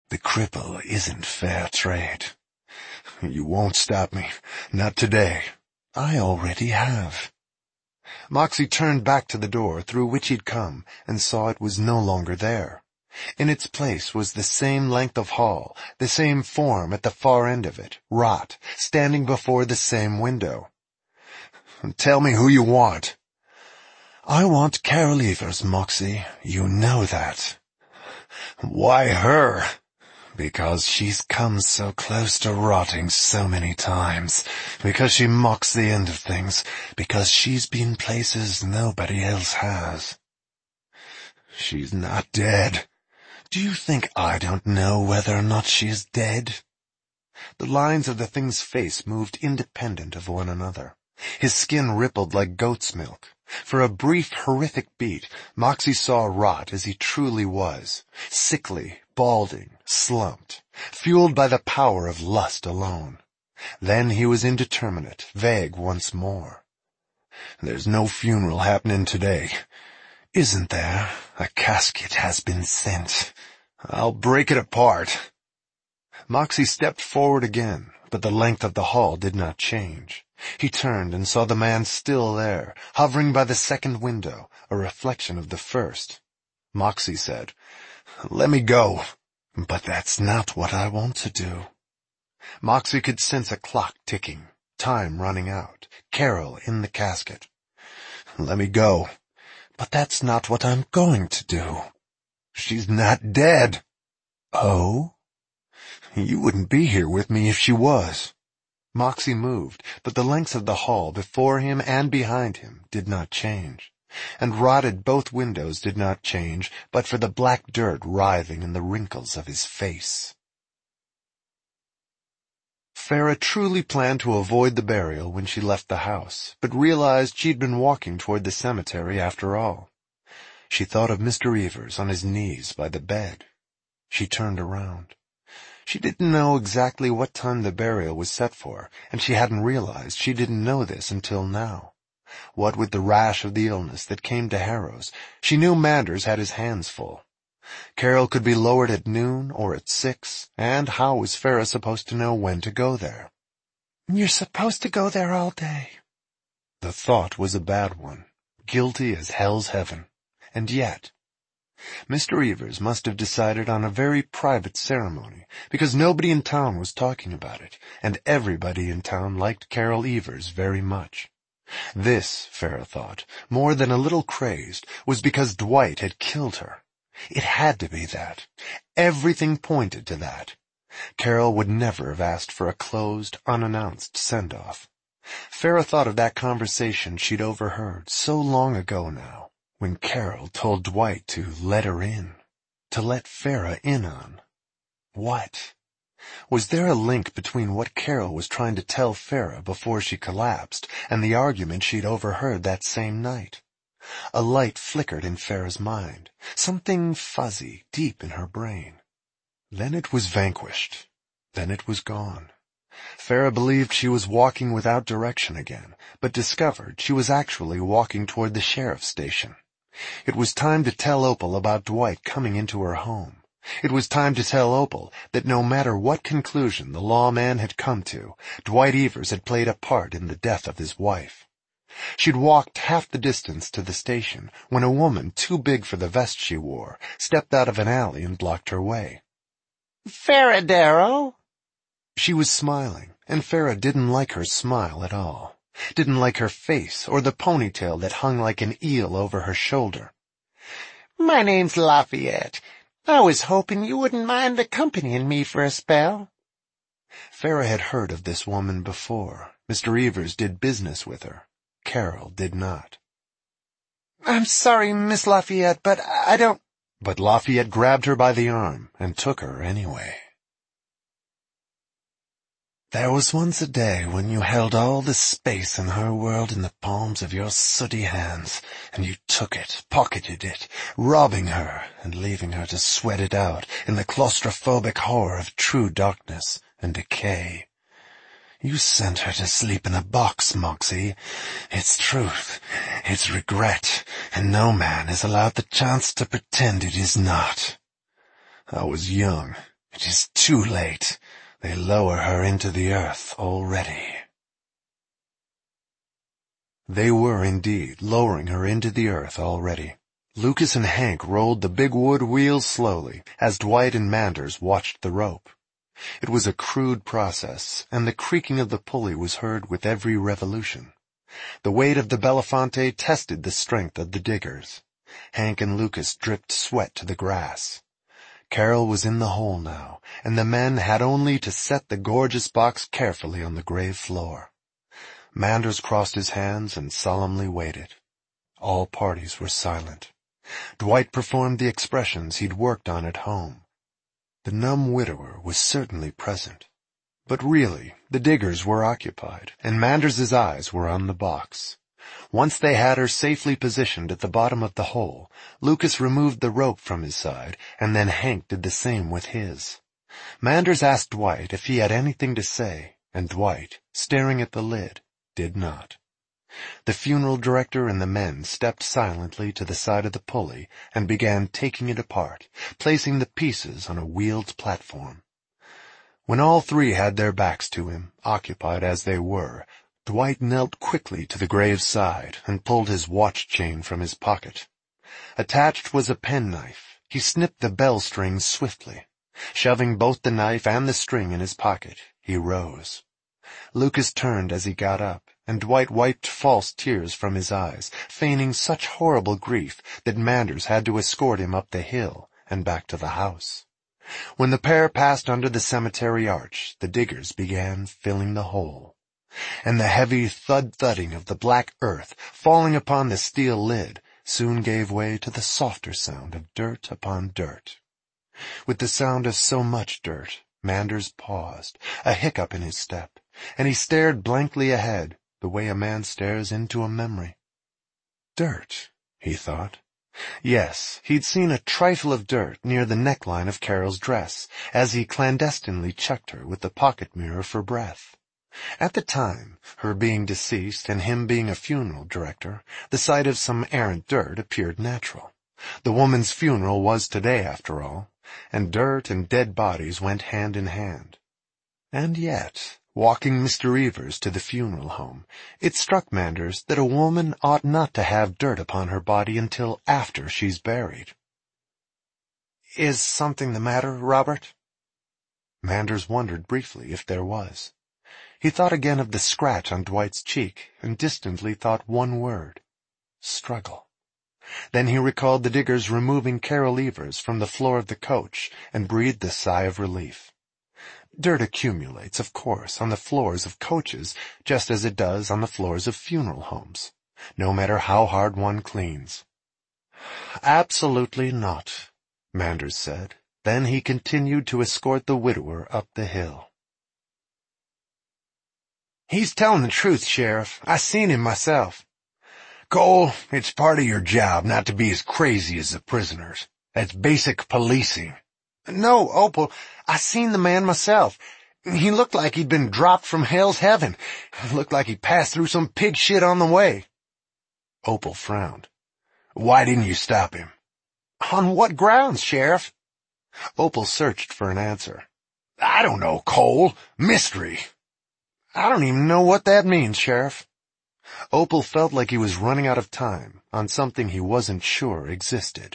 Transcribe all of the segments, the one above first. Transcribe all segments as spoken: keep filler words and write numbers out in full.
The cripple isn't fair trade. You won't stop me. Not today. I already have. Moxie turned back to the door through which he'd come and saw it was no longer there. In its place was the same length of hall, the same form at the far end of it, Rot, standing before the same window. Tell me who you want. I want Carol Evers, Moxie. You know that. Why her? Because she's come so close to rotting so many times. Because she mocks the end of things. Because she's been places nobody else has. She's not dead. Do you think I don't know whether or not she is dead? The lines of the thing's face moved independent of one another. His skin rippled like goat's milk. For a brief, horrific beat, Moxie saw Rot as he truly was, sickly, balding, slumped, fueled by the power of lust alone. Then he was indeterminate, vague once more. There's no funeral happening today. Isn't there? A casket has been sent. I'll break it apart. Moxie stepped forward again, but the length of the hall did not change. He turned and saw the man still there, hovering by the second window, a reflection of the first. Moxie said, Let me go. But that's not what I want to do. Moxie could sense a clock ticking, time running out, Carol in the casket. Let me go. But that's not what I'm going to do. She's not dead. Oh? You wouldn't be here with me if she was. Moxie moved, but the lengths of the hall before him and behind him did not change. And rotted both windows did not change, but for the black dirt writhing in the wrinkles of his face. Farah truly planned to avoid the burial when she left the house, but realized she'd been walking toward the cemetery after all. She thought of Mister Evers on his knees by the bed. She turned around. She didn't know exactly what time the burial was set for, and she hadn't realized she didn't know this until now. What with the rash of the illness that came to Harrow's, she knew Manders had his hands full. Carol could be lowered at noon or at six, and how was Farah supposed to know when to go there? You're supposed to go there all day. The thought was a bad one, guilty as hell's heaven. And yet, Mister Evers must have decided on a very private ceremony, because nobody in town was talking about it, and everybody in town liked Carol Evers very much. This, Farah thought, more than a little crazed, was because Dwight had killed her. It had to be that. Everything pointed to that. Carol would never have asked for a closed, unannounced send-off. Farah thought of that conversation she'd overheard so long ago now, when Carol told Dwight to let her in, to let Farah in on. What? Was there a link between what Carol was trying to tell Farah before she collapsed and the argument she'd overheard that same night? A light flickered in Farah's mind, something fuzzy deep in her brain. Then it was vanquished. Then it was gone. Farah believed she was walking without direction again, but discovered she was actually walking toward the sheriff's station. It was time to tell Opal about Dwight coming into her home. It was time to tell Opal that no matter what conclusion the lawman had come to, Dwight Evers had played a part in the death of his wife. She'd walked half the distance to the station when a woman too big for the vest she wore stepped out of an alley and blocked her way. Farah Darrow? She was smiling, and Farah didn't like her smile at all. Didn't like her face or the ponytail that hung like an eel over her shoulder. My name's Lafayette. I was hoping you wouldn't mind accompanying me for a spell. Farah had heard of this woman before. Mister Evers did business with her. Carol did not. I'm sorry, Miss Lafayette, but I don't... But Lafayette grabbed her by the arm and took her anyway. There was once a day when you held all the space in her world in the palms of your sooty hands, and you took it, pocketed it, robbing her and leaving her to sweat it out in the claustrophobic horror of true darkness and decay. You sent her to sleep in a box, Moxie. It's truth, it's regret, and no man is allowed the chance to pretend it is not. I was young. It is too late. They lower her into the earth already. They were indeed lowering her into the earth already. Lucas and Hank rolled the big wood wheels slowly as Dwight and Manders watched the rope. It was a crude process, and the creaking of the pulley was heard with every revolution. The weight of the Belafonte tested the strength of the diggers. Hank and Lucas dripped sweat to the grass. Carol was in the hole now, and the men had only to set the gorgeous box carefully on the grave floor. Manders crossed his hands and solemnly waited. All parties were silent. Dwight performed the expressions he'd worked on at home. The numb widower was certainly present. But really, the diggers were occupied, and Manders's eyes were on the box. Once they had her safely positioned at the bottom of the hole, Lucas removed the rope from his side, and then Hank did the same with his. Manders asked Dwight if he had anything to say, and Dwight, staring at the lid, did not. The funeral director and the men stepped silently to the side of the pulley and began taking it apart, placing the pieces on a wheeled platform. When all three had their backs to him, occupied as they were, Dwight knelt quickly to the grave's side and pulled his watch chain from his pocket. Attached was a penknife. He snipped the bell strings swiftly. Shoving both the knife and the string in his pocket, he rose. Lucas turned as he got up, and Dwight wiped false tears from his eyes, feigning such horrible grief that Manders had to escort him up the hill and back to the house. When the pair passed under the cemetery arch, the diggers began filling the hole, and the heavy thud-thudding of the black earth falling upon the steel lid soon gave way to the softer sound of dirt upon dirt. With the sound of so much dirt, Manders paused, a hiccup in his step, and he stared blankly ahead, the way a man stares into a memory. Dirt, he thought. Yes, he'd seen a trifle of dirt near the neckline of Carol's dress, as he clandestinely checked her with the pocket mirror for breath. At the time, her being deceased and him being a funeral director, the sight of some errant dirt appeared natural. The woman's funeral was today, after all, and dirt and dead bodies went hand in hand. And yet, walking Mister Evers to the funeral home, it struck Manders that a woman ought not to have dirt upon her body until after she's buried. "Is something the matter, Robert?" Manders wondered briefly if there was. He thought again of the scratch on Dwight's cheek, and distantly thought one word: struggle. Then he recalled the diggers removing Carol Evers from the floor of the coach, and breathed a sigh of relief. Dirt accumulates, of course, on the floors of coaches, just as it does on the floors of funeral homes, no matter how hard one cleans. "Absolutely not," Manders said. Then he continued to escort the widower up the hill. "He's telling the truth, Sheriff. I seen him myself." "Cole, it's part of your job not to be as crazy as the prisoners. That's basic policing." "No, Opal, I seen the man myself. He looked like he'd been dropped from hell's heaven. Looked like he passed through some pig shit on the way." Opal frowned. "Why didn't you stop him?" "On what grounds, Sheriff?" Opal searched for an answer. "I don't know, Cole. Mystery." "I don't even know what that means, Sheriff." Opal felt like he was running out of time on something he wasn't sure existed.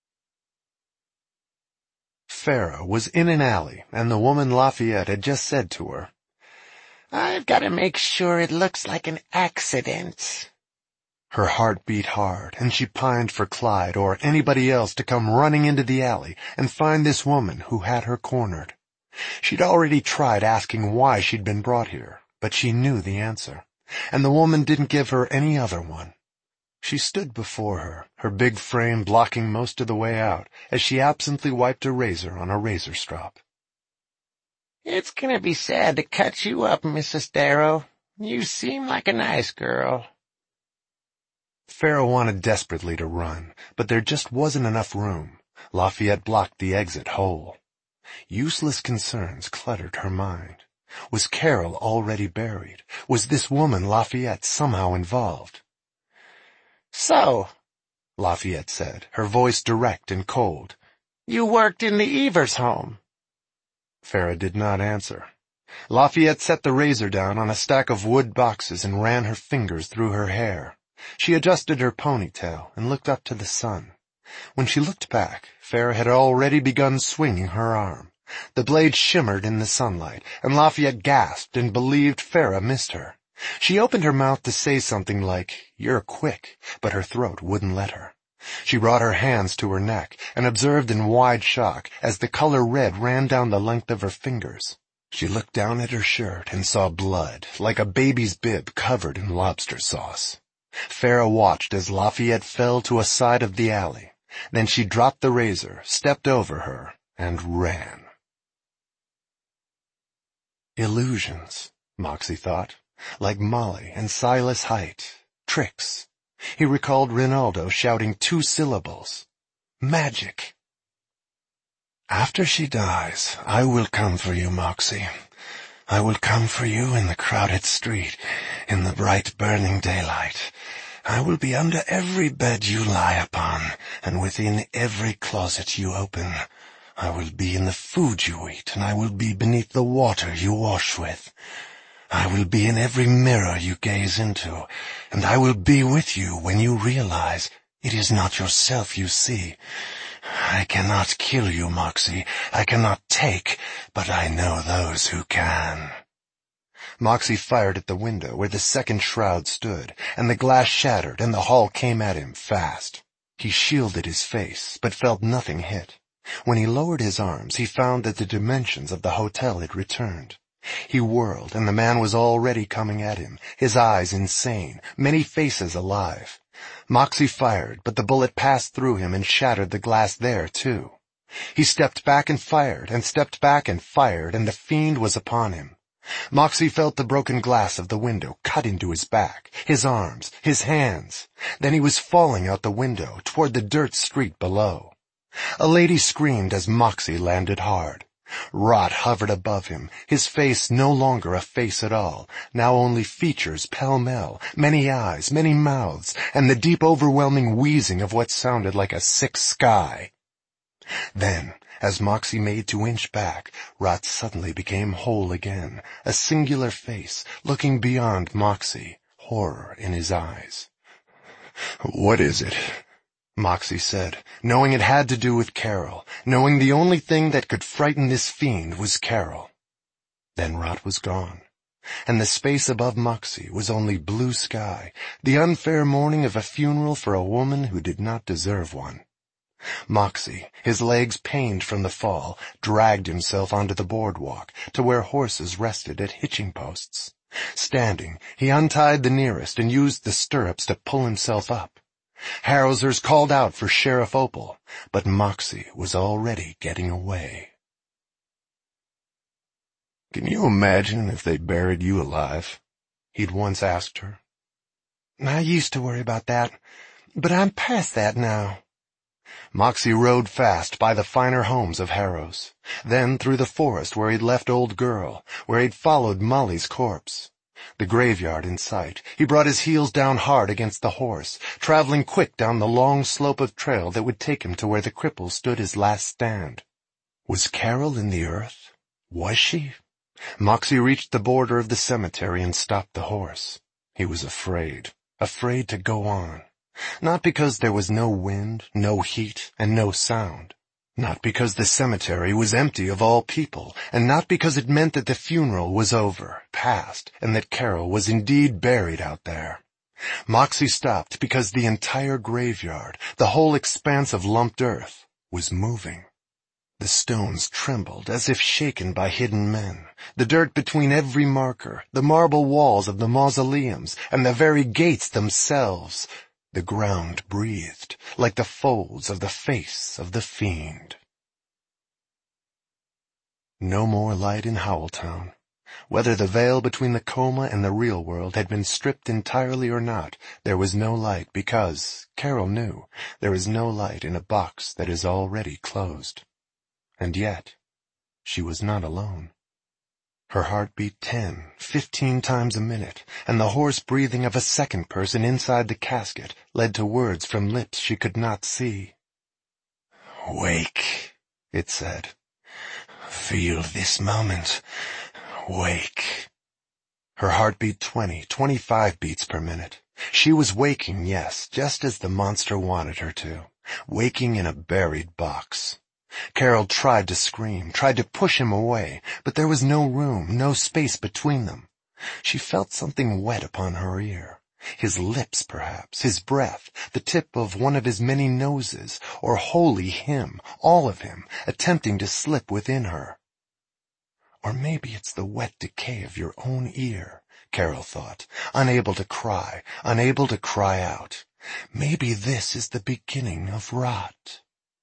Farah was in an alley, and the woman Lafayette had just said to her, "I've got to make sure it looks like an accident." Her heart beat hard, and she pined for Clyde or anybody else to come running into the alley and find this woman who had her cornered. She'd already tried asking why she'd been brought here, but she knew the answer, and the woman didn't give her any other one. She stood before her, her big frame blocking most of the way out, as she absently wiped a razor on a razor strop. "It's gonna be sad to cut you up, Missus Darrow. You seem like a nice girl." Farah wanted desperately to run, but there just wasn't enough room. Lafayette blocked the exit whole. Useless concerns cluttered her mind. Was Carol already buried? Was this woman Lafayette somehow involved? "So," Lafayette said, her voice direct and cold, "you worked in the Evers home." Farah did not answer. Lafayette set the razor down on a stack of wood boxes and ran her fingers through her hair. She adjusted her ponytail and looked up to the sun. When she looked back, Farah had already begun swinging her arm. The blade shimmered in the sunlight, and Lafayette gasped and believed Farah missed her. She opened her mouth to say something like, "You're quick," but her throat wouldn't let her. She brought her hands to her neck and observed in wide shock as the color red ran down the length of her fingers. She looked down at her shirt and saw blood, like a baby's bib covered in lobster sauce. Farah watched as Lafayette fell to a side of the alley. Then she dropped the razor, stepped over her, and ran. Illusions, Moxie thought, like Molly and Silas Height. Tricks. He recalled Rinaldo shouting two syllables. Magic. "After she dies, I will come for you, Moxie. I will come for you in the crowded street, in the bright burning daylight. I will be under every bed you lie upon, and within every closet you open. I will be in the food you eat, and I will be beneath the water you wash with. I will be in every mirror you gaze into, and I will be with you when you realize it is not yourself you see. I cannot kill you, Moxie. I cannot take, but I know those who can." Moxie fired at the window where the second shroud stood, and the glass shattered and the hall came at him fast. He shielded his face, but felt nothing hit. When he lowered his arms, he found that the dimensions of the hotel had returned. He whirled, and the man was already coming at him, his eyes insane, many faces alive. Moxie fired, but the bullet passed through him and shattered the glass there, too. He stepped back and fired, and stepped back and fired, and the fiend was upon him. Moxie felt the broken glass of the window cut into his back, his arms, his hands. Then he was falling out the window toward the dirt street below. A lady screamed as Moxie landed hard. Rot hovered above him, his face no longer a face at all, now only features pell-mell, many eyes, many mouths, and the deep overwhelming wheezing of what sounded like a sick sky. Then, as Moxie made to inch back, Rot suddenly became whole again, a singular face, looking beyond Moxie, horror in his eyes. "What is it?" Moxie said, knowing it had to do with Carol, knowing the only thing that could frighten this fiend was Carol. Then Rot was gone, and the space above Moxie was only blue sky, the unfair mourning of a funeral for a woman who did not deserve one. Moxie, his legs pained from the fall, dragged himself onto the boardwalk to where horses rested at hitching posts. Standing, he untied the nearest and used the stirrups to pull himself up. Harrowsers called out for Sheriff Opal, but Moxie was already getting away. "Can you imagine if they buried you alive?" he'd once asked her. "I used to worry about that, but I'm past that now." Moxie rode fast by the finer homes of Harrows, then through the forest where he'd left Old Girl, where he'd followed Molly's corpse. The graveyard in sight, he brought his heels down hard against the horse, traveling quick down the long slope of trail that would take him to where the cripple stood his last stand. Was Carol in the earth? Was she? Moxie reached the border of the cemetery and stopped the horse. He was afraid, afraid to go on. Not because there was no wind, no heat, and no sound. Not because the cemetery was empty of all people, and not because it meant that the funeral was over, past, and that Carol was indeed buried out there. Moxie stopped because the entire graveyard, the whole expanse of lumped earth, was moving. The stones trembled as if shaken by hidden men, the dirt between every marker, the marble walls of the mausoleums, and the very gates themselves. The ground breathed, like the folds of the face of the fiend. No more light in Howelltown. Whether the veil between the coma and the real world had been stripped entirely or not, there was no light because, Carol knew, there is no light in a box that is already closed. And yet, she was not alone. Her heart beat ten, fifteen times a minute, and the hoarse breathing of a second person inside the casket led to words from lips she could not see. "Wake," it said. Feel this moment. Wake. Her heart beat twenty, twenty-five beats per minute. She was waking, yes, just as the monster wanted her to. Waking in a buried box. Carol tried to scream, tried to push him away, but there was no room, no space between them. She felt something wet upon her ear. His lips, perhaps, his breath, the tip of one of his many noses, or wholly him, all of him, attempting to slip within her. Or maybe it's the wet decay of your own ear, Carol thought, unable to cry, unable to cry out. Maybe this is the beginning of rot.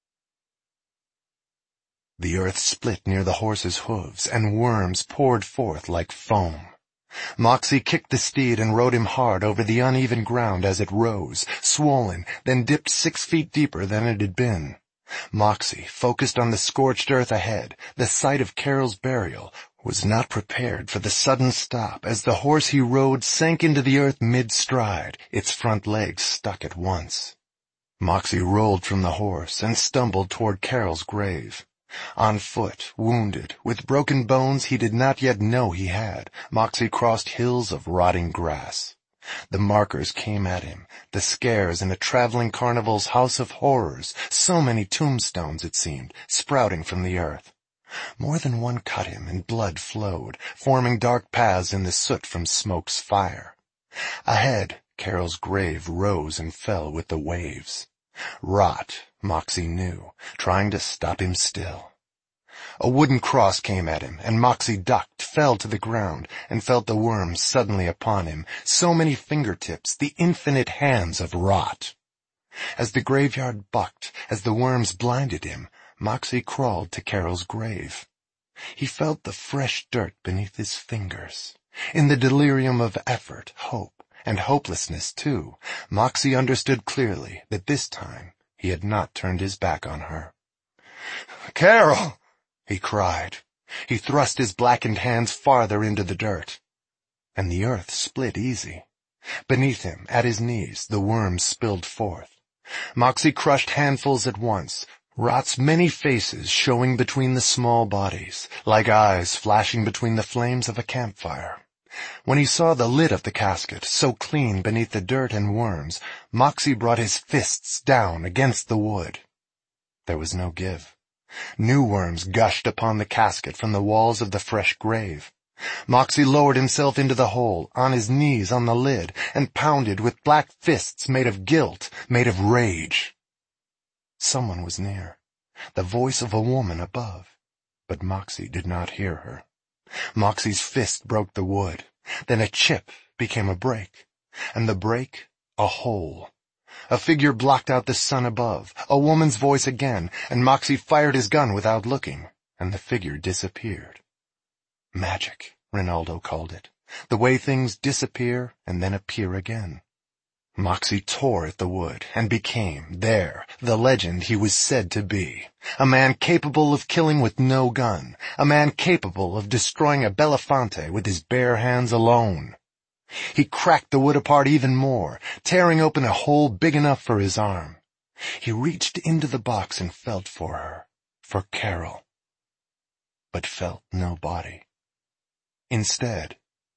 The earth split near the horse's hooves, and worms poured forth like foam. Moxie kicked the steed and rode him hard over the uneven ground as it rose, swollen, then dipped six feet deeper than it had been. Moxie, focused on the scorched earth ahead, the site of Carol's burial, was not prepared for the sudden stop as the horse he rode sank into the earth mid-stride, its front legs stuck at once. Moxie rolled from the horse and stumbled toward Carol's grave. On foot, wounded, with broken bones he did not yet know he had, Moxie crossed hills of rotting grass. The markers came at him, the scares in a traveling carnival's house of horrors, so many tombstones, it seemed, sprouting from the earth. More than one cut him, and blood flowed, forming dark paths in the soot from smoke's fire. Ahead, Carol's grave rose and fell with the waves. Rot, Moxie knew, trying to stop him still. A wooden cross came at him, and Moxie ducked, fell to the ground, and felt the worms suddenly upon him, so many fingertips, the infinite hands of rot. As the graveyard bucked, as the worms blinded him, Moxie crawled to Carol's grave. He felt the fresh dirt beneath his fingers. In the delirium of effort, hope, and hopelessness, too, Moxie understood clearly that this time he had not turned his back on her. "Carol!" he cried. He thrust his blackened hands farther into the dirt. And the earth split easy. Beneath him, at his knees, the worms spilled forth. Moxie crushed handfuls at once, rot's many faces showing between the small bodies, like eyes flashing between the flames of a campfire. When he saw the lid of the casket, so clean beneath the dirt and worms, Moxie brought his fists down against the wood. There was no give. New worms gushed upon the casket from the walls of the fresh grave. Moxie lowered himself into the hole, on his knees on the lid, and pounded with black fists made of guilt, made of rage. Someone was near, the voice of a woman above, but Moxie did not hear her. Moxie's fist broke the wood. Then a chip became a break, and the break a hole. A figure blocked out the sun above, a woman's voice again, and Moxie fired his gun without looking, and the figure disappeared. Magic, Rinaldo called it, the way things disappear and then appear again. Moxie tore at the wood and became, there, the legend he was said to be. A man capable of killing with no gun. A man capable of destroying a Belafonte with his bare hands alone. He cracked the wood apart even more, tearing open a hole big enough for his arm. He reached into the box and felt for her, for Carol, but felt no body. Instead,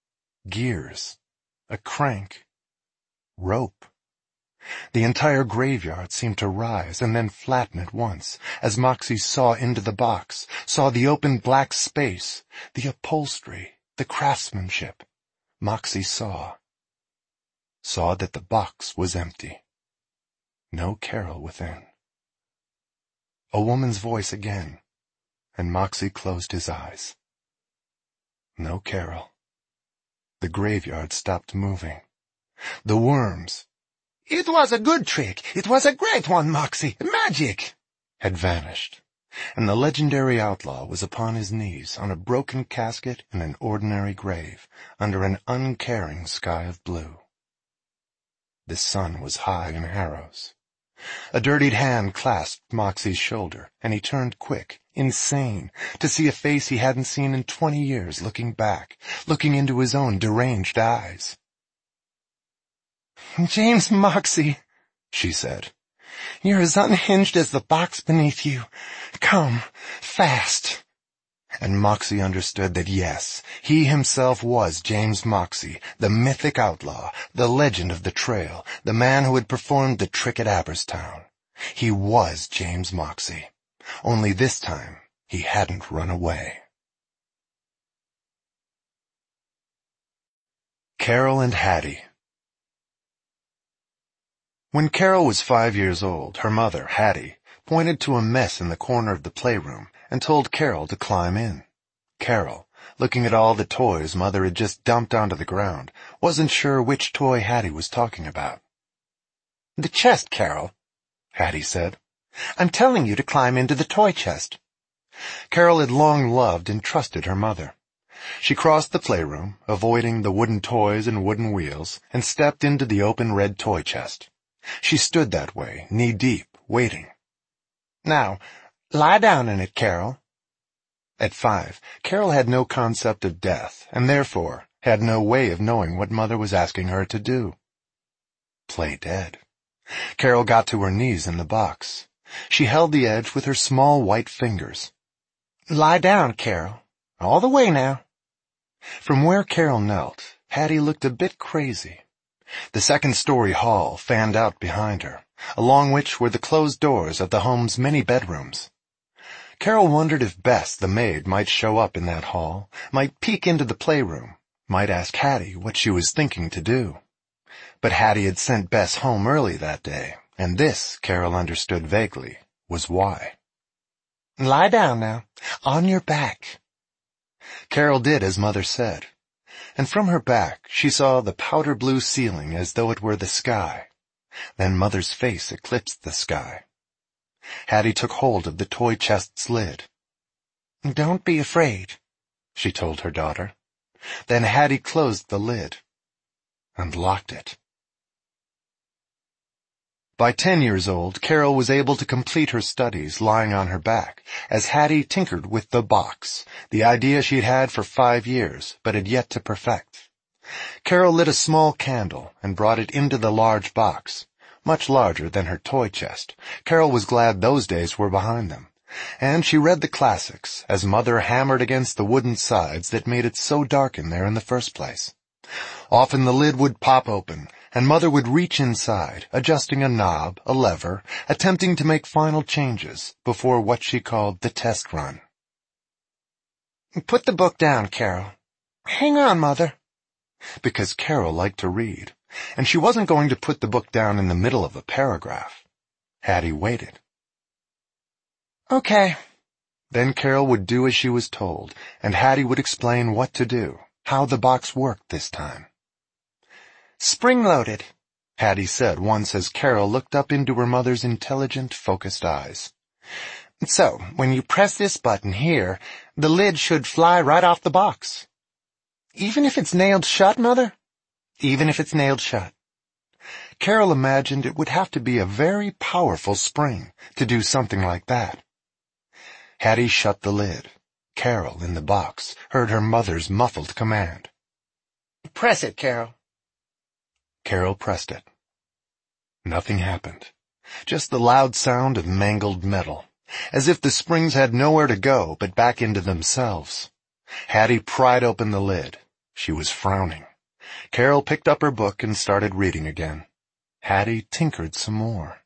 gears, a crank, rope. The entire graveyard seemed to rise and then flatten at once, as Moxie saw into the box, saw the open black space, the upholstery, the craftsmanship. Moxie saw. Saw that the box was empty. No Carol within. A woman's voice again, and Moxie closed his eyes. No Carol. The graveyard stopped moving. The worms, "It was a good trick, it was a great one, Moxie, magic," had vanished, and the legendary outlaw was upon his knees on a broken casket in an ordinary grave, under an uncaring sky of blue. The sun was high in Harrow's. A dirtied hand clasped Moxie's shoulder, and he turned quick, insane, to see a face he hadn't seen in twenty years looking back, looking into his own deranged eyes. "James Moxie," she said, "you're as unhinged as the box beneath you. Come, fast." And Moxie understood that yes, he himself was James Moxie, the mythic outlaw, the legend of the trail, the man who had performed the trick at Abberstown. He was James Moxie. Only this time, he hadn't run away. Carol and Hattie. When Carol was five years old, her mother, Hattie, pointed to a mess in the corner of the playroom and told Carol to climb in. Carol, looking at all the toys Mother had just dumped onto the ground, wasn't sure which toy Hattie was talking about. "The chest, Carol," Hattie said. "I'm telling you to climb into the toy chest." Carol had long loved and trusted her mother. She crossed the playroom, avoiding the wooden toys and wooden wheels, and stepped into the open red toy chest. She stood that way, knee-deep, waiting. "Now, lie down in it, Carol." At five, Carol had no concept of death, and therefore had no way of knowing what Mother was asking her to do. Play dead. Carol got to her knees in the box. She held the edge with her small white fingers. "Lie down, Carol. All the way now." From where Carol knelt, Hattie looked a bit crazy. The second-story hall fanned out behind her, along which were the closed doors of the home's many bedrooms. Carol wondered if Bess, the maid, might show up in that hall, might peek into the playroom, might ask Hattie what she was thinking to do. But Hattie had sent Bess home early that day, and this, Carol understood vaguely, was why. "Lie down now, on your back." Carol did as Mother said, and from her back she saw the powder-blue ceiling as though it were the sky. Then Mother's face eclipsed the sky. Hattie took hold of the toy chest's lid. "Don't be afraid," she told her daughter. Then Hattie closed the lid and locked it. By ten years old, Carol was able to complete her studies lying on her back, as Hattie tinkered with the box, the idea she'd had for five years, but had yet to perfect. Carol lit a small candle and brought it into the large box, much larger than her toy chest. Carol was glad those days were behind them, and she read the classics as Mother hammered against the wooden sides that made it so dark in there in the first place. Often the lid would pop open, and Mother would reach inside, adjusting a knob, a lever, attempting to make final changes before what she called the test run. "Put the book down, Carol." "Hang on, Mother." Because Carol liked to read, and she wasn't going to put the book down in the middle of a paragraph. Hattie waited. "Okay." Then Carol would do as she was told, and Hattie would explain what to do, how the box worked this time. "Spring-loaded," Hattie said once as Carol looked up into her mother's intelligent, focused eyes. "So, when you press this button here, the lid should fly right off the box." "Even if it's nailed shut, Mother?" "Even if it's nailed shut." Carol imagined it would have to be a very powerful spring to do something like that. Hattie shut the lid. Carol, in the box, heard her mother's muffled command. "Press it, Carol." Carol pressed it. Nothing happened. Just the loud sound of mangled metal, as if the springs had nowhere to go but back into themselves. Hattie pried open the lid. She was frowning. Carol picked up her book and started reading again. Hattie tinkered some more.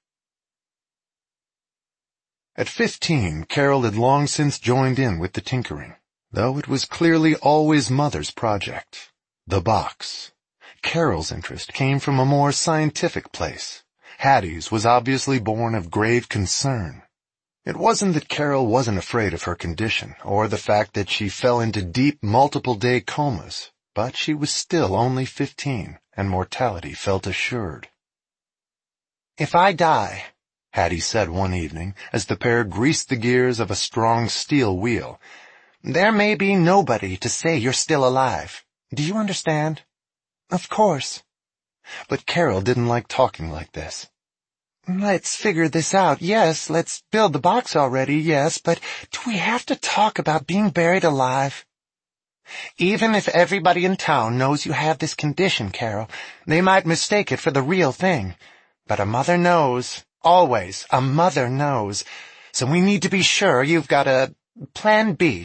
At fifteen, Carol had long since joined in with the tinkering, though it was clearly always Mother's project. The box. Carol's interest came from a more scientific place. Hattie's was obviously born of grave concern. It wasn't that Carol wasn't afraid of her condition, or the fact that she fell into deep multiple-day comas, but she was still only fifteen, and mortality felt assured. "If I die," Hattie said one evening, as the pair greased the gears of a strong steel wheel, "there may be nobody to say you're still alive. Do you understand?" "Of course." But Carol didn't like talking like this. "Let's figure this out, yes, let's build the box already, yes, but do we have to talk about being buried alive?" "Even if everybody in town knows you have this condition, Carol, they might mistake it for the real thing. But a mother knows, always, a mother knows. So we need to be sure you've got a plan B,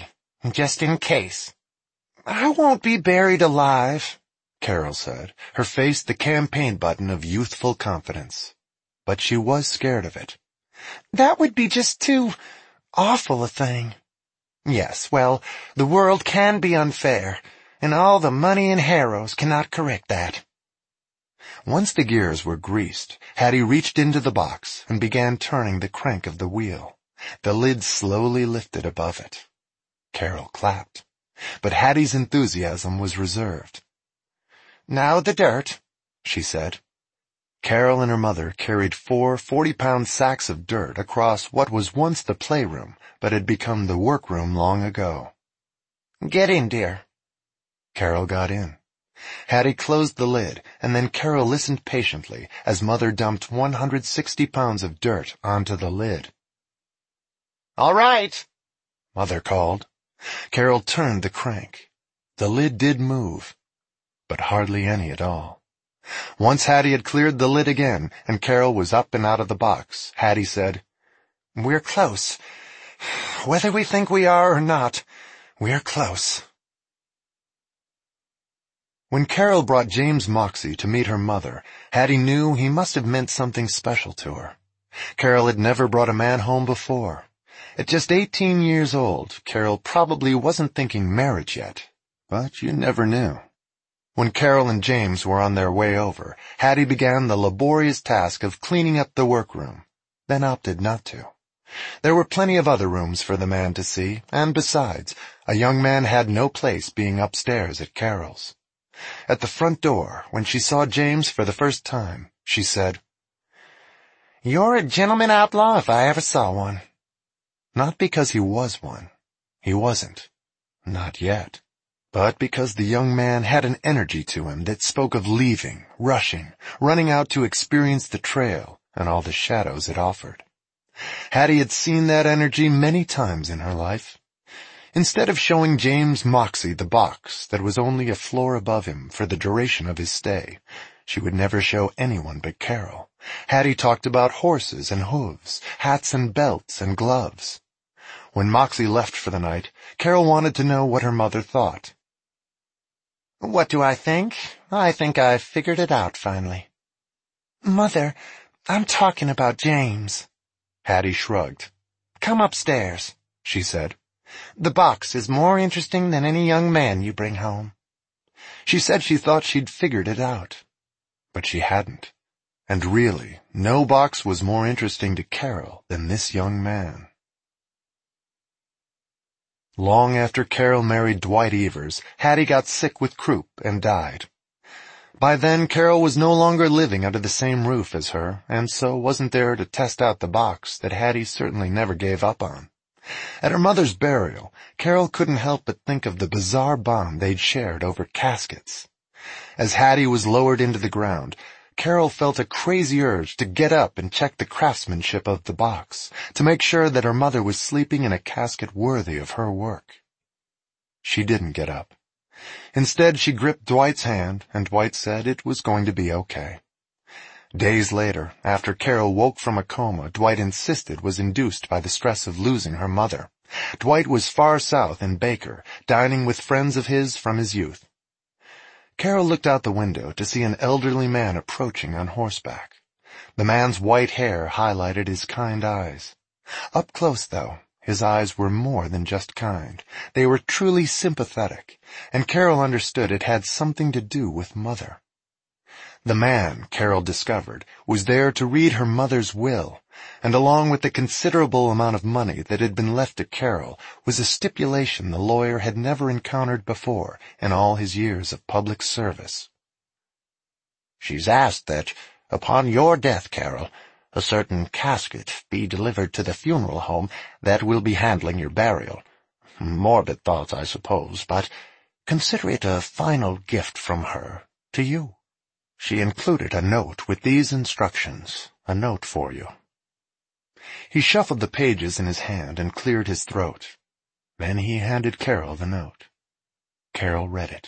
just in case. I won't be buried alive, Carol said, her face the campaign button of youthful confidence. But she was scared of it. That would be just too awful a thing. Yes, well, the world can be unfair, and all the money in Harrow's cannot correct that. Once the gears were greased, Hattie reached into the box and began turning the crank of the wheel. The lid slowly lifted above it. Carol clapped, but Hattie's enthusiasm was reserved. Now the dirt, she said. Carol and her mother carried four forty-pound sacks of dirt across what was once the playroom, but had become the workroom long ago. Get in, dear. Carol got in. Hattie closed the lid, and then Carol listened patiently as Mother dumped one hundred sixty pounds of dirt onto the lid. All right, Mother called. Carol turned the crank. The lid did move, but hardly any at all. Once Hattie had cleared the lid again, and Carol was up and out of the box, Hattie said, "We're close. Whether we think we are or not, we're close." When Carol brought James Moxey to meet her mother, Hattie knew he must have meant something special to her. Carol had never brought a man home before. At just eighteen years old, Carol probably wasn't thinking marriage yet, but you never knew. When Carol and James were on their way over, Hattie began the laborious task of cleaning up the workroom, then opted not to. There were plenty of other rooms for the man to see, and besides, a young man had no place being upstairs at Carol's. At the front door, when she saw James for the first time, she said, "You're a gentleman outlaw if I ever saw one." Not because he was one. He wasn't. Not yet. But because the young man had an energy to him that spoke of leaving, rushing, running out to experience the trail and all the shadows it offered. Hattie had seen that energy many times in her life. Instead of showing James Moxey the box that was only a floor above him for the duration of his stay, she would never show anyone but Carol. Hattie talked about horses and hooves, hats and belts and gloves. When Moxey left for the night, Carol wanted to know what her mother thought. "What do I think? I think I've figured it out finally." "Mother, I'm talking about James." Hattie shrugged. "Come upstairs," she said. "The box is more interesting than any young man you bring home." She said she thought she'd figured it out. But she hadn't. And really, no box was more interesting to Carol than this young man. Long after Carol married Dwight Evers, Hattie got sick with croup and died. By then, Carol was no longer living under the same roof as her, and so wasn't there to test out the box that Hattie certainly never gave up on. At her mother's burial, Carol couldn't help but think of the bizarre bond they'd shared over caskets. As Hattie was lowered into the ground, Carol felt a crazy urge to get up and check the craftsmanship of the box, to make sure that her mother was sleeping in a casket worthy of her work. She didn't get up. Instead, she gripped Dwight's hand, and Dwight said it was going to be okay. Days later, after Carol woke from a coma Dwight insisted was induced by the stress of losing her mother, Dwight was far south in Baker, dining with friends of his from his youth. Carol looked out the window to see an elderly man approaching on horseback. The man's white hair highlighted his kind eyes. Up close, though, his eyes were more than just kind. They were truly sympathetic, and Carol understood it had something to do with Mother. The man, Carol discovered, was there to read her mother's will, and along with the considerable amount of money that had been left to Carol was a stipulation the lawyer had never encountered before in all his years of public service. "She's asked that, upon your death, Carol, a certain casket be delivered to the funeral home that will be handling your burial. Morbid thoughts, I suppose, but consider it a final gift from her to you. She included a note with these instructions, a note for you." He shuffled the pages in his hand and cleared his throat. Then he handed Carol the note. Carol read it.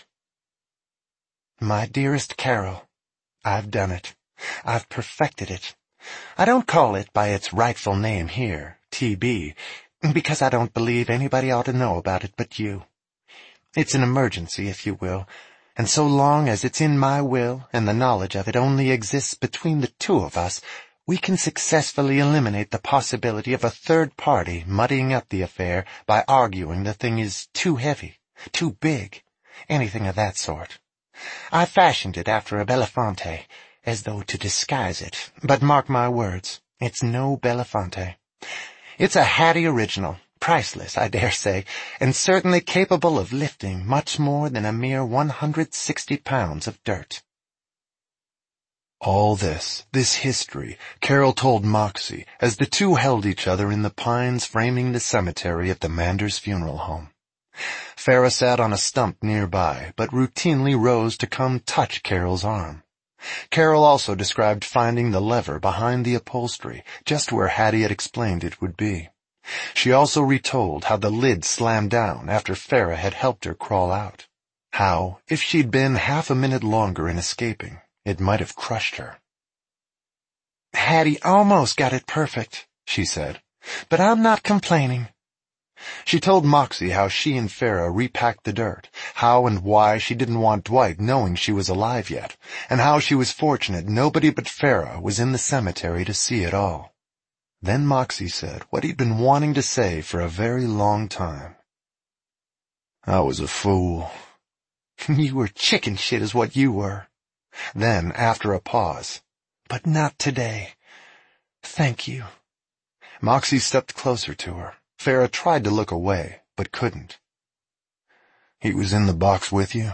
"My dearest Carol, I've done it. I've perfected it. I don't call it by its rightful name here, T B because I don't believe anybody ought to know about it but you. It's an emergency, if you will, and so long as it's in my will and the knowledge of it only exists between the two of us, we can successfully eliminate the possibility of a third party muddying up the affair by arguing the thing is too heavy, too big, anything of that sort. I fashioned it after a Belafonte, as though to disguise it, but mark my words, it's no Belafonte. It's a Hattie original, priceless, I dare say, and certainly capable of lifting much more than a mere one hundred sixty pounds of dirt. All this, this history, Carol told Moxie as the two held each other in the pines framing the cemetery at the Manders Funeral Home. Farah sat on a stump nearby, but routinely rose to come touch Carol's arm. Carol also described finding the lever behind the upholstery, just where Hattie had explained it would be. She also retold how the lid slammed down after Farah had helped her crawl out. How, if she'd been half a minute longer in escaping, it might have crushed her. Hattie almost got it perfect, she said, but I'm not complaining. She told Moxie how she and Farah repacked the dirt, how and why she didn't want Dwight knowing she was alive yet, and how she was fortunate nobody but Farah was in the cemetery to see it all. Then Moxie said what he'd been wanting to say for a very long time. I was a fool. You were chicken shit is what you were. Then, after a pause, but not today. Thank you. Moxie stepped closer to her. Farah tried to look away, but couldn't. He was in the box with you?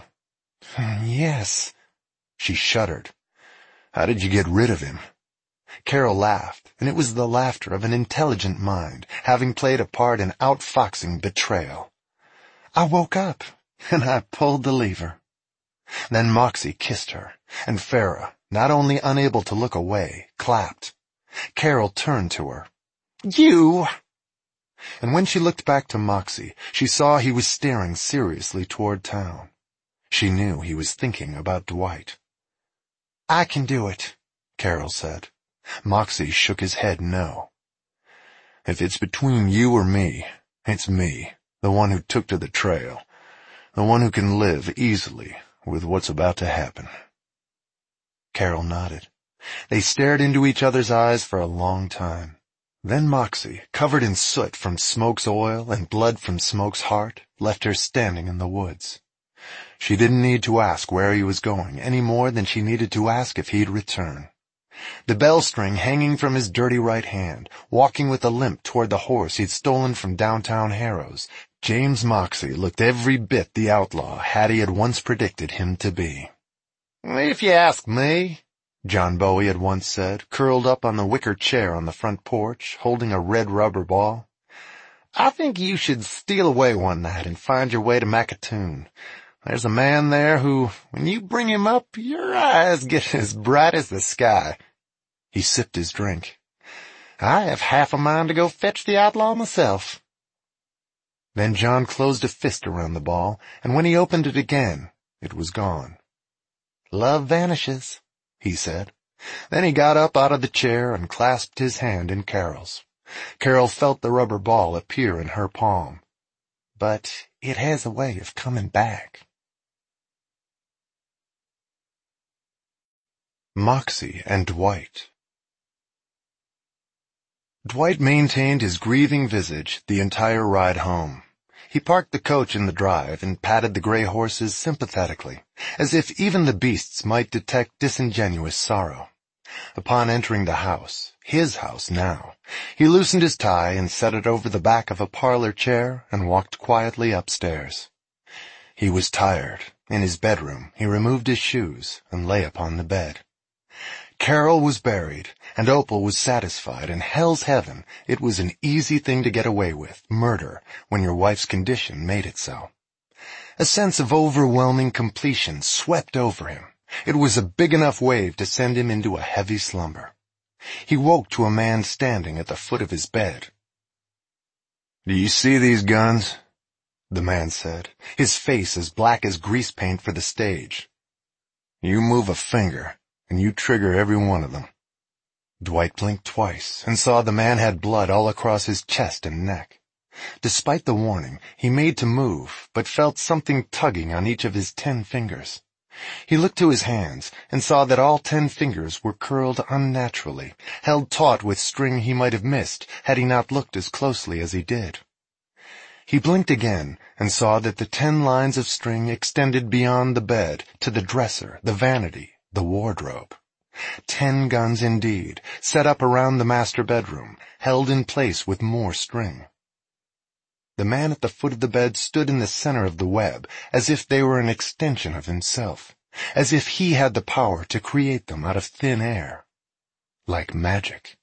Yes. She shuddered. How did you get rid of him? Carol laughed, and it was the laughter of an intelligent mind, having played a part in outfoxing betrayal. I woke up, and I pulled the lever. Then Moxie kissed her, and Farah, not only unable to look away, clapped. Carol turned to her. You! And when she looked back to Moxie, she saw he was staring seriously toward town. She knew he was thinking about Dwight. I can do it, Carol said. Moxie shook his head no. If it's between you or me, it's me, the one who took to the trail, the one who can live easily with what's about to happen. Carol nodded. They stared into each other's eyes for a long time. Then Moxie, covered in soot from Smoke's oil and blood from Smoke's heart, left her standing in the woods. She didn't need to ask where he was going any more than she needed to ask if he'd return. The bell string hanging from his dirty right hand, walking with a limp toward the horse he'd stolen from downtown Harrow's, James Moxie looked every bit the outlaw Hattie had once predicted him to be. If you ask me, John Bowie had once said, curled up on the wicker chair on the front porch, holding a red rubber ball, I think you should steal away one night and find your way to Makatoon. There's a man there who, when you bring him up, your eyes get as bright as the sky. He sipped his drink. I have half a mind to go fetch the outlaw myself. Then John closed a fist around the ball, and when he opened it again, it was gone. Love vanishes, he said. Then he got up out of the chair and clasped his hand in Carol's. Carol felt the rubber ball appear in her palm. But it has a way of coming back. Moxie and Dwight. Dwight maintained his grieving visage the entire ride home. He parked the coach in the drive and patted the gray horses sympathetically, as if even the beasts might detect disingenuous sorrow. Upon entering the house, his house now, he loosened his tie and set it over the back of a parlor chair and walked quietly upstairs. He was tired. In his bedroom, he removed his shoes and lay upon the bed. Carol was buried, and Opal was satisfied. In hell's heaven, it was an easy thing to get away with, murder, when your wife's condition made it so. A sense of overwhelming completion swept over him. It was a big enough wave to send him into a heavy slumber. He woke to a man standing at the foot of his bed. "Do you see these guns?" the man said, his face as black as grease paint for the stage. "You move a finger, and you trigger every one of them." Dwight blinked twice and saw the man had blood all across his chest and neck. Despite the warning, he made to move, but felt something tugging on each of his ten fingers. He looked to his hands and saw that all ten fingers were curled unnaturally, held taut with string he might have missed had he not looked as closely as he did. He blinked again and saw that the ten lines of string extended beyond the bed to the dresser, the vanity, the wardrobe. Ten guns indeed, set up around the master bedroom, held in place with more string. The man at the foot of the bed stood in the center of the web, as if they were an extension of himself, as if he had the power to create them out of thin air. Like magic.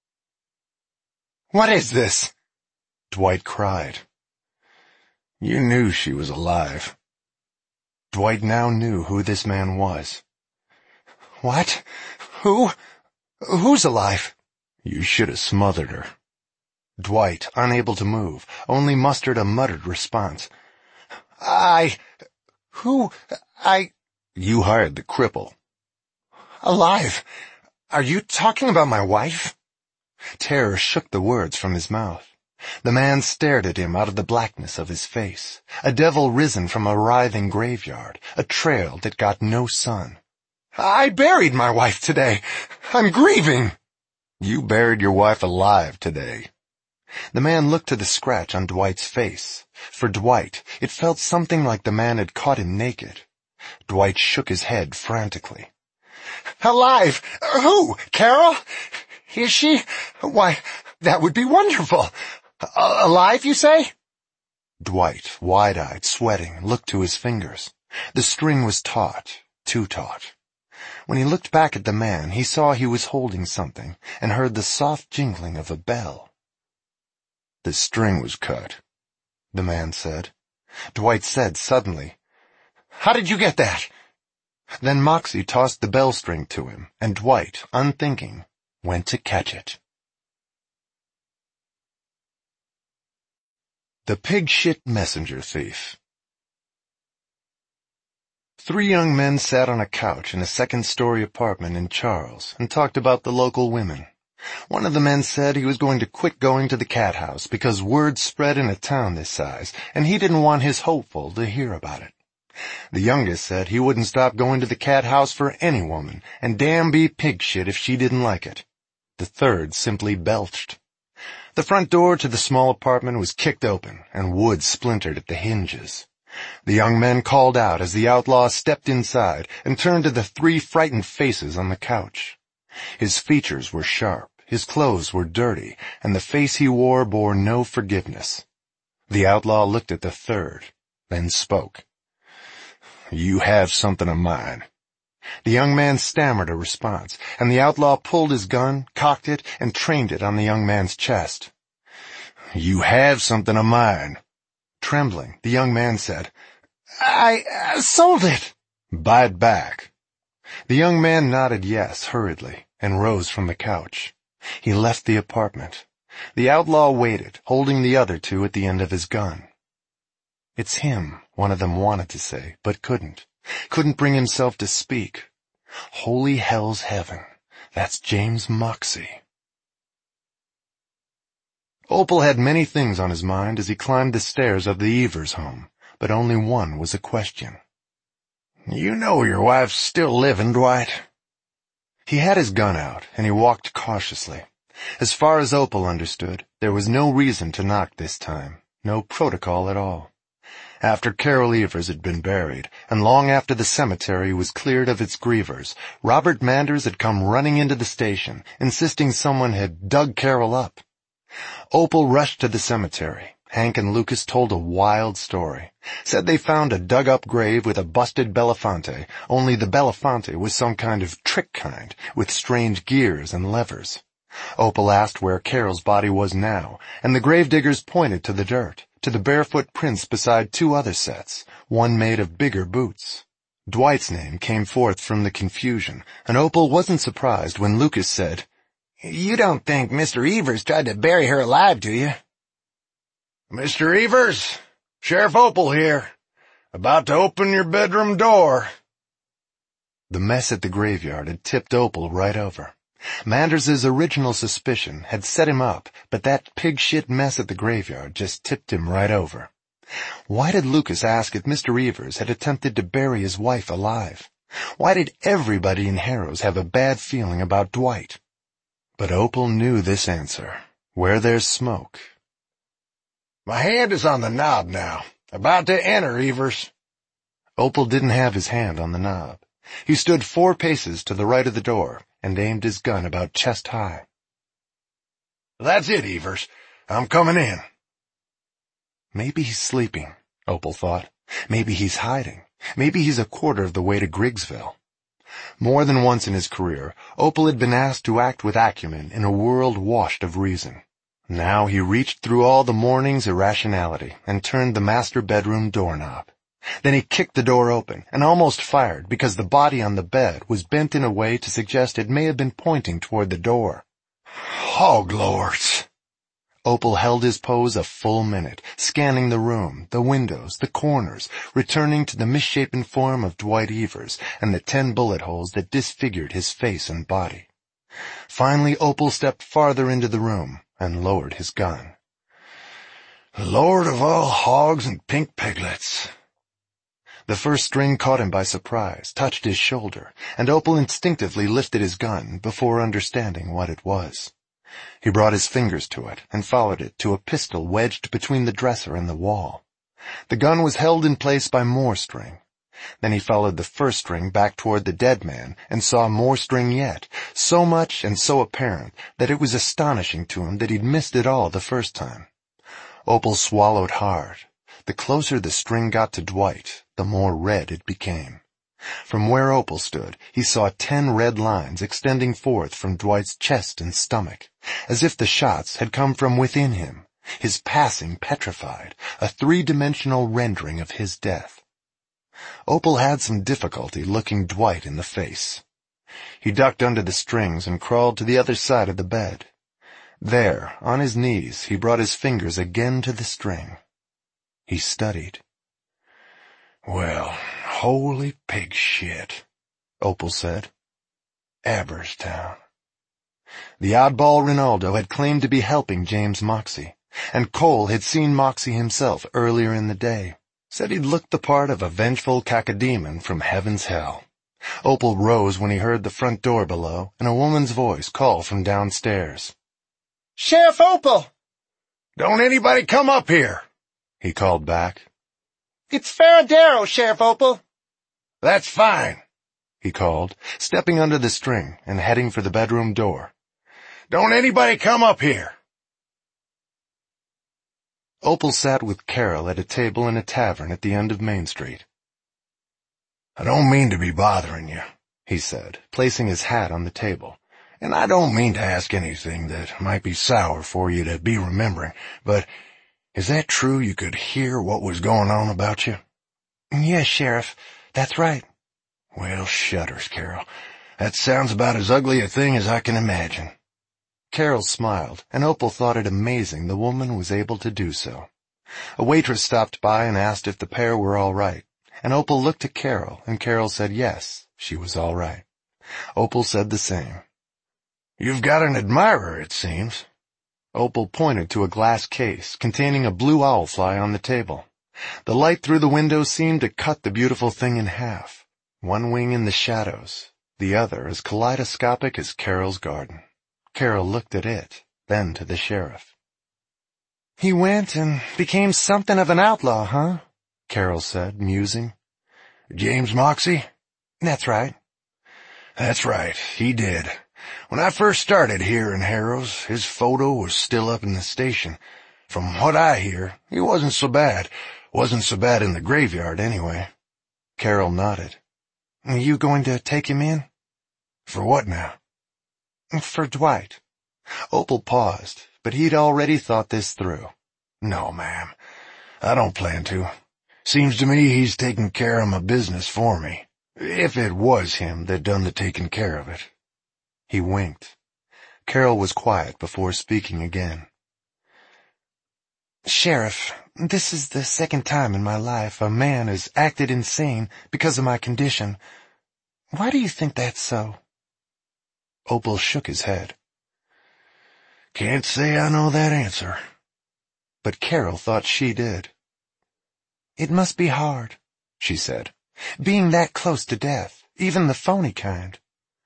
"What is this?" Dwight cried. "You knew she was alive." Dwight now knew who this man was. "What? Who? Who's alive?" "You should have smothered her." Dwight, unable to move, only mustered a muttered response. I... Who... I... You hired the cripple. "Alive? Are you talking about my wife?" Terror shook the words from his mouth. The man stared at him out of the blackness of his face, a devil risen from a writhing graveyard, a trail that got no sun. "I buried my wife today. I'm grieving." "You buried your wife alive today." The man looked to the scratch on Dwight's face. For Dwight, it felt something like the man had caught him naked. Dwight shook his head frantically. "Alive? Who? Carol? Is she? Why, that would be wonderful. A- alive, you say?" Dwight, wide-eyed, sweating, looked to his fingers. The string was taut, too taut. When he looked back at the man, he saw he was holding something and heard the soft jingling of a bell. "The string was cut," the man said. Dwight said suddenly, "How did you get that?" Then Moxie tossed the bell string to him, and Dwight, unthinking, went to catch it. The Pig-Shit Messenger Thief. Three young men sat on a couch in a second-story apartment in Charles and talked about the local women. One of the men said he was going to quit going to the cat house because word spread in a town this size, and he didn't want his hopeful to hear about it. The youngest said he wouldn't stop going to the cat house for any woman, and damn be pig shit if she didn't like it. The third simply belched. The front door to the small apartment was kicked open, and wood splintered at the hinges. The young men called out as the outlaw stepped inside and turned to the three frightened faces on the couch. His features were sharp, his clothes were dirty, and the face he wore bore no forgiveness. The outlaw looked at the third, then spoke. "You have something of mine." The young man stammered a response, and the outlaw pulled his gun, cocked it, and trained it on the young man's chest. "You have something of mine." Trembling, the young man said, I uh, sold it." "Buy it back." The young man nodded yes hurriedly and rose from the couch. He left the apartment. The outlaw waited, holding the other two at the end of his gun. "It's him," one of them wanted to say, but couldn't. Couldn't bring himself to speak. Holy hell's heaven. That's James Moxie. Opal had many things on his mind as he climbed the stairs of the Evers home, but only one was a question. "You know your wife's still living, Dwight?" He had his gun out, and he walked cautiously. As far as Opal understood, there was no reason to knock this time, no protocol at all. After Carol Evers had been buried, and long after the cemetery was cleared of its grievers, Robert Manders had come running into the station, insisting someone had dug Carol up. Opal rushed to the cemetery. Hank and Lucas told a wild story. Said they found a dug-up grave with a busted Belafonte, only the Belafonte was some kind of trick kind, with strange gears and levers. Opal asked where Carol's body was now, and the gravediggers pointed to the dirt, to the barefoot prints beside two other sets, one made of bigger boots. Dwight's name came forth from the confusion, and Opal wasn't surprised when Lucas said, "You don't think Mister Evers tried to bury her alive, do you?" "Mister Evers, Sheriff Opal here. About to open your bedroom door." The mess at the graveyard had tipped Opal right over. Manders's original suspicion had set him up, but that pig-shit mess at the graveyard just tipped him right over. Why did Lucas ask if Mister Evers had attempted to bury his wife alive? Why did everybody in Harrows have a bad feeling about Dwight? But Opal knew this answer. Where there's smoke. My hand is on the knob now. About to enter, Evers. Opal didn't have his hand on the knob. He stood four paces to the right of the door and aimed his gun about chest high. That's it, Evers. I'm coming in. Maybe he's sleeping, Opal thought. Maybe he's hiding. Maybe he's a quarter of the way to Griggsville. More than once in his career, Opal had been asked to act with acumen in a world washed of reason. Now he reached through all the morning's irrationality and turned the master bedroom doorknob. Then he kicked the door open and almost fired because the body on the bed was bent in a way to suggest it may have been pointing toward the door. Hoglords! Opal held his pose a full minute, scanning the room, the windows, the corners, returning to the misshapen form of Dwight Evers and the ten bullet holes that disfigured his face and body. Finally, Opal stepped farther into the room and lowered his gun. Lord of all hogs and pink piglets! The first string caught him by surprise, touched his shoulder, and Opal instinctively lifted his gun before understanding what it was. He brought his fingers to it and followed it to a pistol wedged between the dresser and the wall. The gun was held in place by more string. Then he followed the first string back toward the dead man and saw more string yet, so much and so apparent that it was astonishing to him that he'd missed it all the first time. Opal swallowed hard. The closer the string got to Dwight, the more red it became. From where Opal stood, he saw ten red lines extending forth from Dwight's chest and stomach, as if the shots had come from within him, his passing petrified, a three-dimensional rendering of his death. Opal had some difficulty looking Dwight in the face. He ducked under the strings and crawled to the other side of the bed. There, on his knees, he brought his fingers again to the string. He studied. Well, holy pig shit, Opal said. Aberstown. The oddball Rinaldo had claimed to be helping James Moxey, and Cole had seen Moxey himself earlier in the day, said he'd looked the part of a vengeful cacodemon from heaven's hell. Opal rose when he heard the front door below and a woman's voice call from downstairs. Sheriff Opal! Don't anybody come up here, he called back. It's Faradero, Sheriff Opal. That's fine, he called, stepping under the string and heading for the bedroom door. Don't anybody come up here. Opal sat with Carol at a table in a tavern at the end of Main Street. I don't mean to be bothering you, he said, placing his hat on the table. And I don't mean to ask anything that might be sour for you to be remembering, but is that true you could hear what was going on about you? Yes, Sheriff, that's right. Well, shudders, Carol. That sounds about as ugly a thing as I can imagine. Carol smiled, and Opal thought it amazing the woman was able to do so. A waitress stopped by and asked if the pair were all right, and Opal looked at Carol, and Carol said yes, she was all right. Opal said the same. You've got an admirer, it seems. Opal pointed to a glass case containing a blue owl fly on the table. The light through the window seemed to cut the beautiful thing in half, one wing in the shadows, the other as kaleidoscopic as Carol's garden. Carol looked at it, then to the sheriff. He went and became something of an outlaw, huh? Carol said, musing. James Moxey? That's right. That's right, he did. When I first started here in Harrows, his photo was still up in the station. From what I hear, he wasn't so bad. Wasn't so bad in the graveyard, anyway. Carol nodded. Are you going to take him in? For what now? For Dwight. Opal paused, but he'd already thought this through. No, ma'am. I don't plan to. Seems to me he's taking care of my business for me. If it was him that done the taking care of it. He winked. Carol was quiet before speaking again. Sheriff, this is the second time in my life a man has acted insane because of my condition. Why do you think that's so? Opal shook his head. Can't say I know that answer. But Carol thought she did. It must be hard, she said, being that close to death, even the phony kind.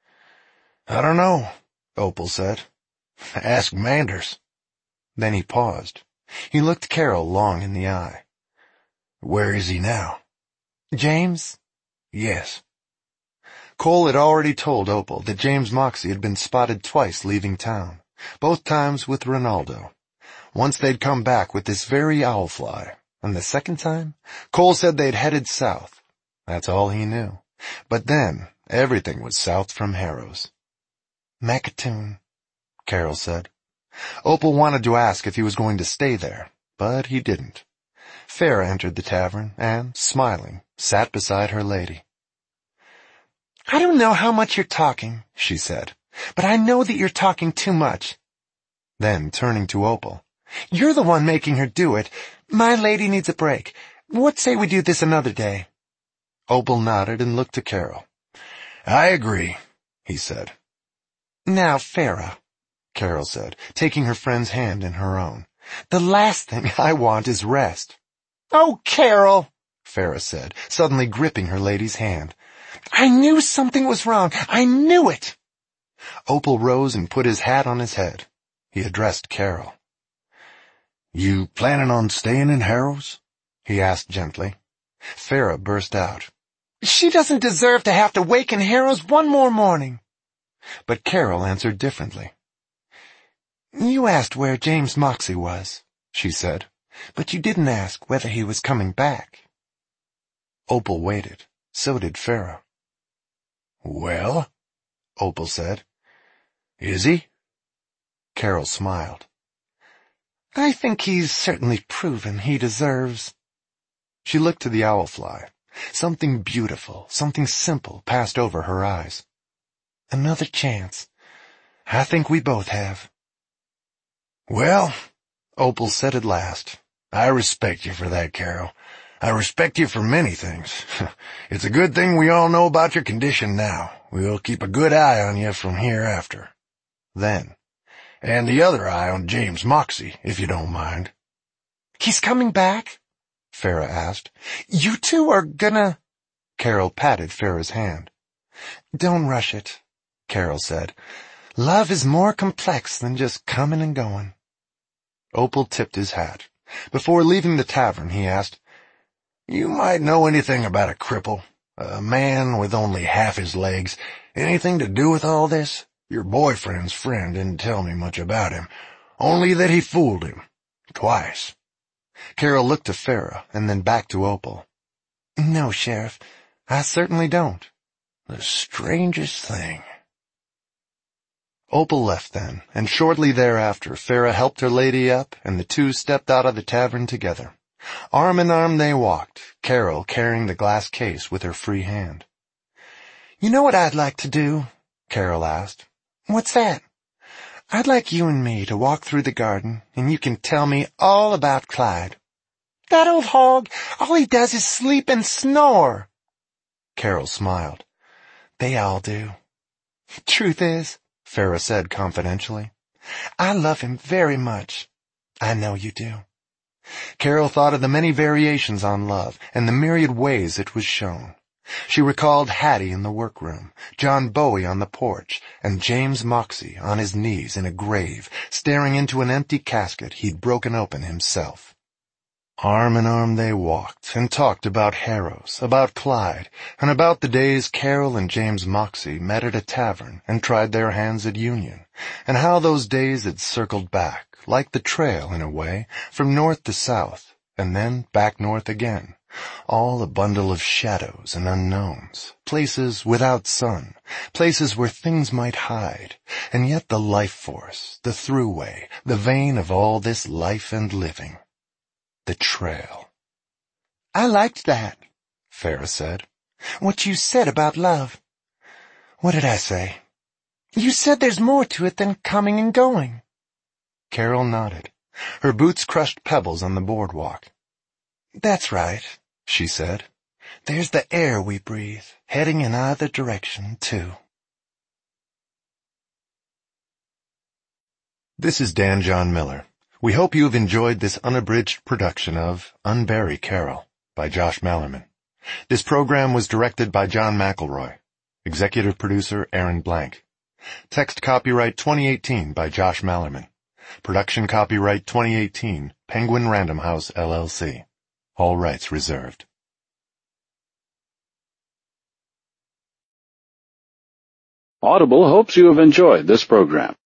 I don't know, Opal said. Ask Manders. Then he paused. He looked Carol long in the eye. Where is he now? James? Yes. Cole had already told Opal that James Moxey had been spotted twice leaving town, both times with Ronaldo. Once they'd come back with this very owlfly, and the second time, Cole said they'd headed south. That's all he knew. But then, everything was south from Harrow's. Makatoon, Carol said. Opal wanted to ask if he was going to stay there, but he didn't. Farah entered the tavern and, smiling, sat beside her lady. I don't know how much you're talking, she said, but I know that you're talking too much. Then, turning to Opal, you're the one making her do it. My lady needs a break. What say we do this another day? Opal nodded and looked to Carol. I agree, he said. Now, Farah, Carol said, taking her friend's hand in her own, the last thing I want is rest. Oh, Carol, Farah said, suddenly gripping her lady's hand. I knew something was wrong. I knew it. Opal rose and put his hat on his head. He addressed Carol. You planning on staying in Harrow's? He asked gently. Farah burst out. She doesn't deserve to have to wake in Harrow's one more morning. But Carol answered differently. You asked where James Moxey was, she said, but you didn't ask whether he was coming back. Opal waited. So did Farah. Well, Opal said. Is he? Carol smiled. I think he's certainly proven he deserves. She looked to the owlfly. Something beautiful, something simple passed over her eyes. Another chance. I think we both have. Well, Opal said at last, I respect you for that, Carol. I respect you for many things. It's a good thing we all know about your condition now. We'll keep a good eye on you from hereafter. Then, and the other eye on James Moxey, if you don't mind. He's coming back? Farah asked. You two are gonna... Carol patted Farah's hand. Don't rush it, Carol said. Love is more complex than just coming and going. Opal tipped his hat. Before leaving the tavern, he asked, You might know anything about a cripple, a man with only half his legs. Anything to do with all this? Your boyfriend's friend didn't tell me much about him, only that he fooled him. Twice. Carol looked to Farah and then back to Opal. No, Sheriff, I certainly don't. The strangest thing. Opal left then, and shortly thereafter Farah helped her lady up, and the two stepped out of the tavern together. Arm in arm they walked, Carol carrying the glass case with her free hand. You know what I'd like to do? Carol asked. What's that? I'd like you and me to walk through the garden, and you can tell me all about Clyde. That old hog, all he does is sleep and snore. Carol smiled. They all do. Truth is, Farah said confidentially, I love him very much. I know you do. Carol thought of the many variations on love and the myriad ways it was shown. She recalled Hattie in the workroom, John Bowie on the porch, and James Moxey on his knees in a grave, staring into an empty casket he'd broken open himself. Arm in arm they walked and talked about Harrow's, about Clyde, and about the days Carol and James Moxey met at a tavern and tried their hands at union, and how those days had circled back, like the trail in a way, from north to south, and then back north again. All a bundle of shadows and unknowns, places without sun, places where things might hide, and yet the life force, the throughway, the vein of all this life and living. The trail. I liked that, Farah said. What you said about love. What did I say? You said there's more to it than coming and going. Carol nodded. Her boots crushed pebbles on the boardwalk. That's right, she said. There's the air we breathe, heading in either direction, too. This is Dan John Miller. We hope you have enjoyed this unabridged production of Unbury Carol by Josh Mallerman. This program was directed by John McElroy. Executive producer Aaron Blank. Text copyright twenty eighteen by Josh Mallerman. Production copyright twenty eighteen, Penguin Random House, L L C. All rights reserved. Audible hopes you have enjoyed this program.